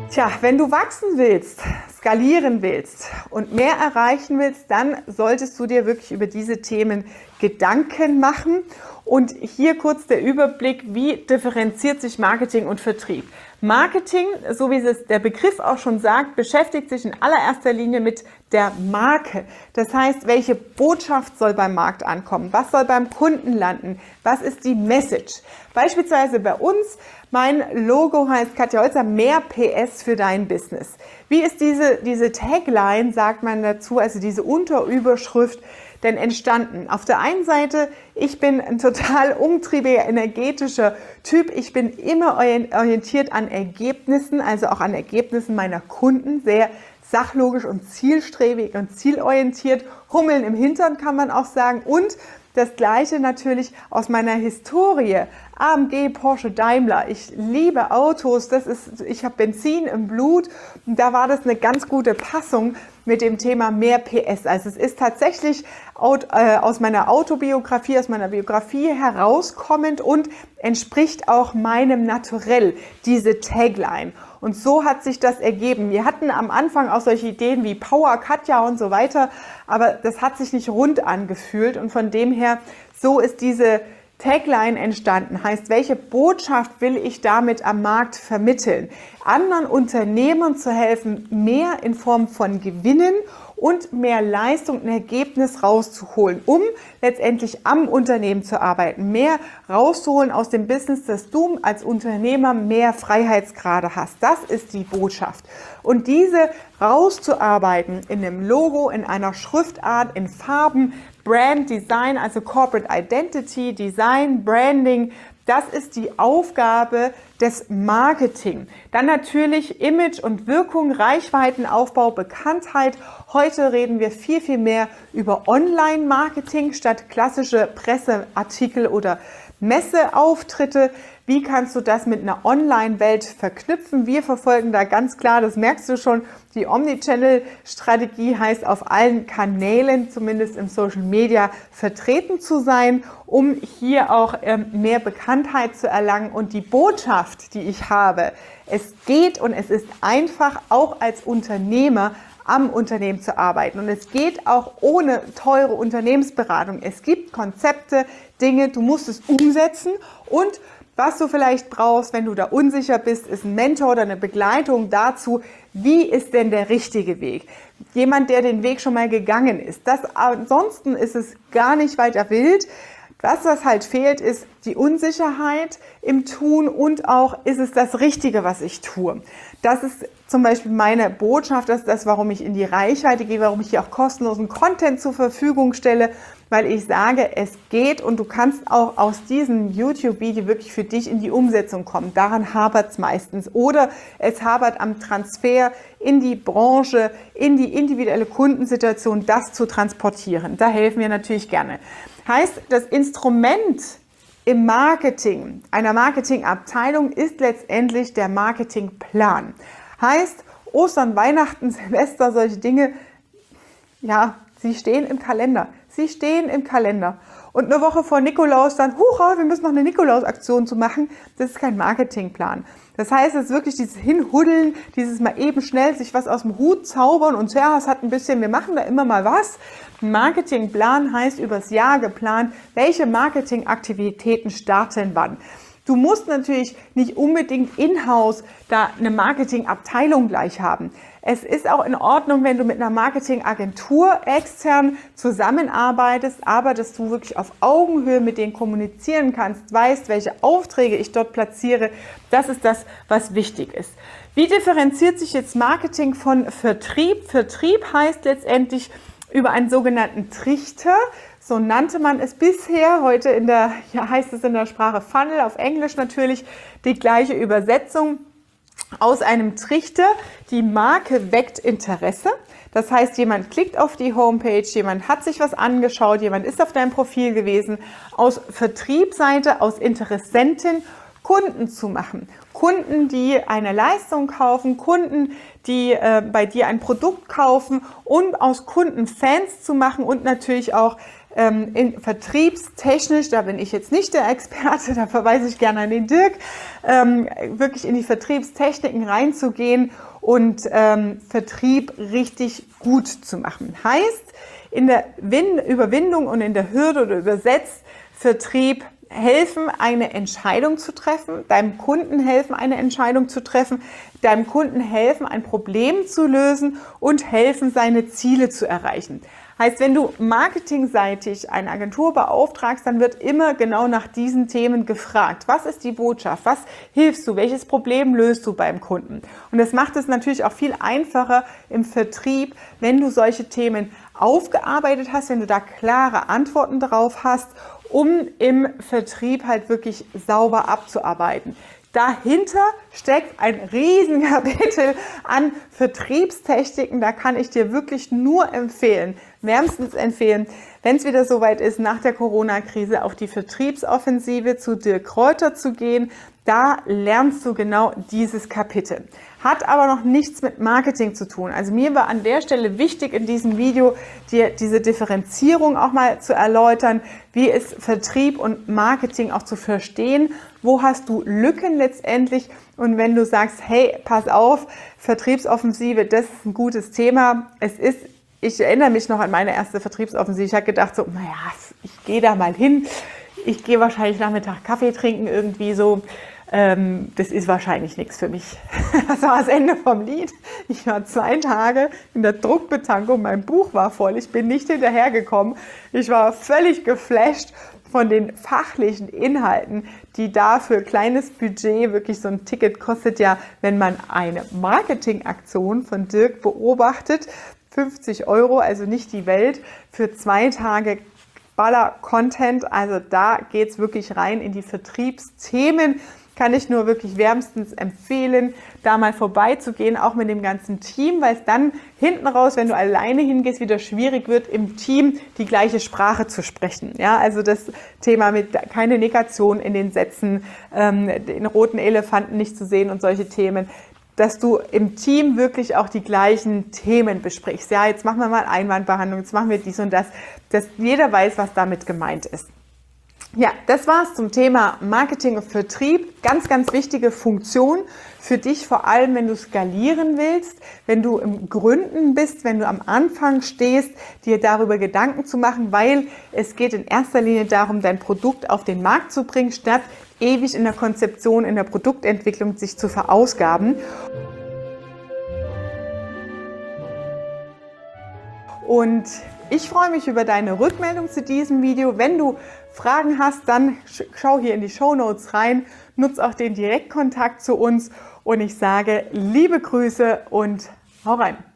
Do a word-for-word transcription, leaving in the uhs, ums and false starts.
Tja, wenn du wachsen willst, skalieren willst und mehr erreichen willst, dann solltest du dir wirklich über diese Themen Gedanken machen. Und hier kurz der Überblick, wie differenziert sich Marketing und Vertrieb. Marketing, so wie es der Begriff auch schon sagt, beschäftigt sich in allererster Linie mit der Marke. Das heißt, welche Botschaft soll beim Markt ankommen? Was soll beim Kunden landen? Was ist die Message? Beispielsweise bei uns, mein Logo heißt Katja Holzer, mehr P S für dein Business. Wie ist diese, diese Tagline, sagt man dazu, also diese Unterüberschrift, denn entstanden? Auf der einen Seite, ich bin ein total umtriebiger, energetischer Typ. Ich bin immer orientiert an Ergebnissen, also auch an Ergebnissen meiner Kunden, sehr sachlogisch und zielstrebig und zielorientiert. Hummeln im Hintern kann man auch sagen. Und das Gleiche natürlich aus meiner Historie. A M G, Porsche, Daimler. Ich liebe Autos. Das ist, ich habe Benzin im Blut. Und da war das eine ganz gute Passung mit dem Thema mehr P S. Also es ist tatsächlich aus meiner Autobiografie, aus meiner Biografie herauskommend und entspricht auch meinem Naturell, diese Tagline. Und so hat sich das ergeben. Wir hatten am Anfang auch solche Ideen wie Power Katja und so weiter, aber das hat sich nicht rund angefühlt und von dem her, so ist diese Tagline entstanden. Heißt, welche Botschaft will ich damit am Markt vermitteln? Anderen Unternehmern zu helfen, mehr in Form von Gewinnen und mehr Leistung und Ergebnis rauszuholen, um letztendlich am Unternehmen zu arbeiten, mehr rauszuholen aus dem Business, dass du als Unternehmer mehr Freiheitsgrade hast. Das ist die Botschaft. Und diese rauszuarbeiten in einem Logo, in einer Schriftart, in Farben, Brand Design, also Corporate Identity, Design, Branding, das ist die Aufgabe des Marketing. Dann natürlich Image und Wirkung, Reichweitenaufbau, Bekanntheit. Heute reden wir viel, viel mehr über Online-Marketing statt klassische Presseartikel oder Messeauftritte. Wie kannst du das mit einer Online-Welt verknüpfen? Wir verfolgen da ganz klar, das merkst du schon, die Omnichannel-Strategie heißt, auf allen Kanälen, zumindest im Social Media, vertreten zu sein, um hier auch ähm, mehr Bekanntheit zu erlangen. Und die Botschaft, die ich habe, es geht und es ist einfach, auch als Unternehmer am Unternehmen zu arbeiten. Und es geht auch ohne teure Unternehmensberatung. Es gibt Konzepte, Dinge, du musst es umsetzen und was du vielleicht brauchst, wenn du da unsicher bist, ist ein Mentor oder eine Begleitung dazu, wie ist denn der richtige Weg? Jemand, der den Weg schon mal gegangen ist. Das, ansonsten ist es gar nicht weiter wild. Was das halt fehlt, ist die Unsicherheit im Tun und auch, ist es das Richtige, was ich tue. Das ist zum Beispiel meine Botschaft, das ist das, warum ich in die Reichweite gehe, warum ich hier auch kostenlosen Content zur Verfügung stelle, weil ich sage, es geht und du kannst auch aus diesem YouTube-Video wirklich für dich in die Umsetzung kommen. Daran hapert es meistens. Oder es hapert am Transfer in die Branche, in die individuelle Kundensituation, das zu transportieren. Da helfen wir natürlich gerne. Heißt, das Instrument im Marketing, einer Marketingabteilung, ist letztendlich der Marketingplan. Heißt, Ostern, Weihnachten, Silvester, solche Dinge, ja, sie stehen im Kalender. Sie stehen im Kalender. Und eine Woche vor Nikolaus dann, hurra, wir müssen noch eine Nikolaus-Aktion zu machen, das ist kein Marketingplan. Das heißt, es ist wirklich dieses Hinhuddeln, dieses mal eben schnell sich was aus dem Hut zaubern und ja, es hat ein bisschen, wir machen da immer mal was. Ein Marketingplan heißt übers Jahr geplant, welche Marketingaktivitäten starten wann. Du musst natürlich nicht unbedingt in-house da eine Marketingabteilung gleich haben. Es ist auch in Ordnung, wenn du mit einer Marketingagentur extern zusammenarbeitest, aber dass du wirklich auf Augenhöhe mit denen kommunizieren kannst, weißt, welche Aufträge ich dort platziere, das ist das, was wichtig ist. Wie differenziert sich jetzt Marketing von Vertrieb? Vertrieb heißt letztendlich über einen sogenannten Trichter. So nannte man es bisher, heute in der, ja, heißt es in der Sprache Funnel, auf Englisch natürlich die gleiche Übersetzung. Aus einem Trichter, die Marke weckt Interesse. Das heißt, jemand klickt auf die Homepage, jemand hat sich was angeschaut, jemand ist auf deinem Profil gewesen. Aus Vertriebsseite, aus Interessenten, Kunden zu machen. Kunden, die eine Leistung kaufen, Kunden, die äh, bei dir ein Produkt kaufen und aus Kunden Fans zu machen und natürlich auch ähm, in, vertriebstechnisch, da bin ich jetzt nicht der Experte, da verweise ich gerne an den Dirk, ähm, wirklich in die Vertriebstechniken reinzugehen und ähm, Vertrieb richtig gut zu machen. Heißt, in der Win- Überwindung und in der Hürde oder übersetzt Vertrieb helfen, eine Entscheidung zu treffen, deinem Kunden helfen, eine Entscheidung zu treffen, deinem Kunden helfen, ein Problem zu lösen und helfen, seine Ziele zu erreichen. Heißt, wenn du marketingseitig eine Agentur beauftragst, dann wird immer genau nach diesen Themen gefragt. Was ist die Botschaft? Was hilfst du? Welches Problem löst du beim Kunden? Und das macht es natürlich auch viel einfacher im Vertrieb, wenn du solche Themen aufgearbeitet hast, wenn du da klare Antworten drauf hast, um im Vertrieb halt wirklich sauber abzuarbeiten. Dahinter steckt ein riesen Kapitel an Vertriebstechniken. Da kann ich dir wirklich nur empfehlen, wärmstens empfehlen, wenn es wieder soweit ist, nach der Corona-Krise auf die Vertriebsoffensive zu Dirk Kräuter zu gehen. Da lernst du genau dieses Kapitel. Hat aber noch nichts mit Marketing zu tun. Also mir war an der Stelle wichtig in diesem Video, dir diese Differenzierung auch mal zu erläutern. Wie ist Vertrieb und Marketing auch zu verstehen? Wo hast du Lücken letztendlich? Und wenn du sagst, hey, pass auf, Vertriebsoffensive, das ist ein gutes Thema. Es ist, ich erinnere mich noch an meine erste Vertriebsoffensive. Ich habe gedacht so, naja, ich gehe da mal hin. Ich gehe wahrscheinlich Nachmittag Kaffee trinken irgendwie so. Ähm, das ist wahrscheinlich nichts für mich. Das war das Ende vom Lied. Ich war zwei Tage in der Druckbetankung, mein Buch war voll, ich bin nicht hinterhergekommen. Ich war völlig geflasht von den fachlichen Inhalten, die da für kleines Budget, wirklich so ein Ticket kostet ja, wenn man eine Marketingaktion von Dirk beobachtet, fünfzig Euro, also nicht die Welt, für zwei Tage Baller-Content. Also da geht es wirklich rein in die Vertriebsthemen. Kann ich nur wirklich wärmstens empfehlen, da mal vorbeizugehen, auch mit dem ganzen Team, weil es dann hinten raus, wenn du alleine hingehst, wieder schwierig wird, im Team die gleiche Sprache zu sprechen. Ja, also das Thema mit keine Negation in den Sätzen, ähm, den roten Elefanten nicht zu sehen und solche Themen, dass du im Team wirklich auch die gleichen Themen besprichst. Ja, jetzt machen wir mal Einwandbehandlung, jetzt machen wir dies und das, dass jeder weiß, was damit gemeint ist. Ja, das war's zum Thema Marketing und Vertrieb. Ganz, ganz wichtige Funktion für dich, vor allem wenn du skalieren willst, wenn du im Gründen bist, wenn du am Anfang stehst, dir darüber Gedanken zu machen, weil es geht in erster Linie darum, dein Produkt auf den Markt zu bringen, statt ewig in der Konzeption, in der Produktentwicklung sich zu verausgaben. Und ich freue mich über deine Rückmeldung zu diesem Video. Wenn du Fragen hast, dann schau hier in die Shownotes rein, nutz auch den Direktkontakt zu uns und ich sage liebe Grüße und hau rein!